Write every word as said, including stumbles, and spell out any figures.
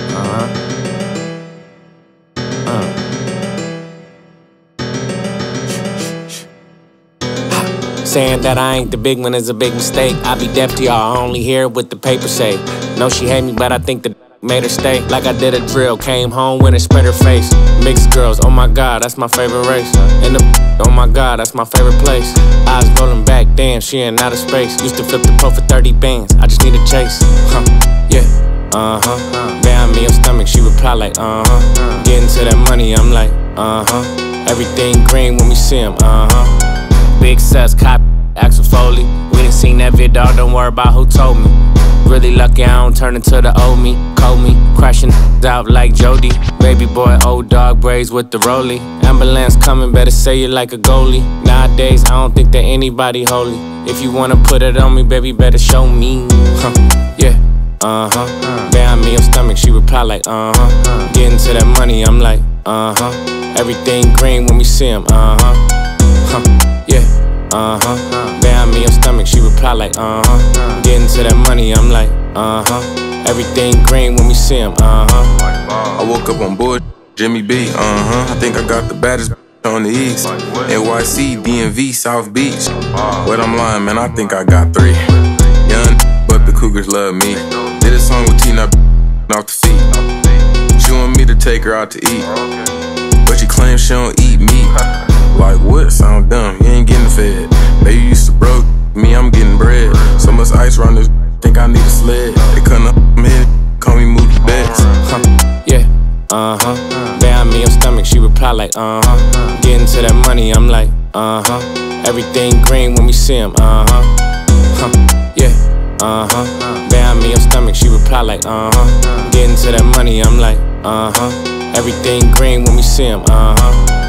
Uh-huh. Uh. Saying that I ain't the big one is a big mistake. I be deaf to y'all, I only hear what the papers say. Know she hate me, but I think the made her stay. Like I did a drill, came home when it spread her face. Mixed girls, oh my god, that's my favorite race. And the oh my god, that's my favorite place. Eyes rolling back, damn, she in outer space. Used to flip the pro for thirty bands, I just need a chase. Huh, yeah, uh-huh. Bam me your stomach, she reply like, uh-huh. Getting to that money, I'm like, uh-huh. Everything green when we see him, uh-huh. Big sus, cop, Axel Foley. We done seen that vid, dog, don't worry about who told me. Really lucky I don't turn into the old me, cold me, crashing out like Jody. Baby boy, old dog braids with the rollie. Ambulance coming, better say it like a goalie. Nowadays, I don't think that anybody holy. If you wanna put it on me, baby, better show me. Huh, yeah, uh-huh. Bam me your stomach, she reply like, uh-huh. Getting to that money, I'm like, uh-huh. Everything green when we see him, uh-huh. Huh, yeah, uh-huh. Bam me your stomach, she reply like, uh-huh. Getting to that money, I'm like, uh-huh. Everything green when we see him, uh-huh. I woke up on board, Jimmy B, uh-huh. I think I got the baddest on the east. N Y C, D M V, South Beach. But I'm lying, man, I think I got three. Young, but the Cougars love me. Did a song with Tina off the feet. She want me to take her out to eat, but she claims she don't eat meat. Like what? Sound dumb, you ain't getting fed. Baby used to broke, me I'm getting bread. So much ice around this, think I need a sled. They cutting up my head, call me Mookie Betts. Huh, yeah, uh-huh. Bam me your stomach, she reply like, uh-huh. Getting to that money, I'm like, uh-huh. Everything green when we see him, uh-huh. Huh, yeah, uh-huh. Bam me your stomach, she reply like, uh-huh. Getting to that money, I'm like, uh-huh. Everything green when we see him, uh-huh.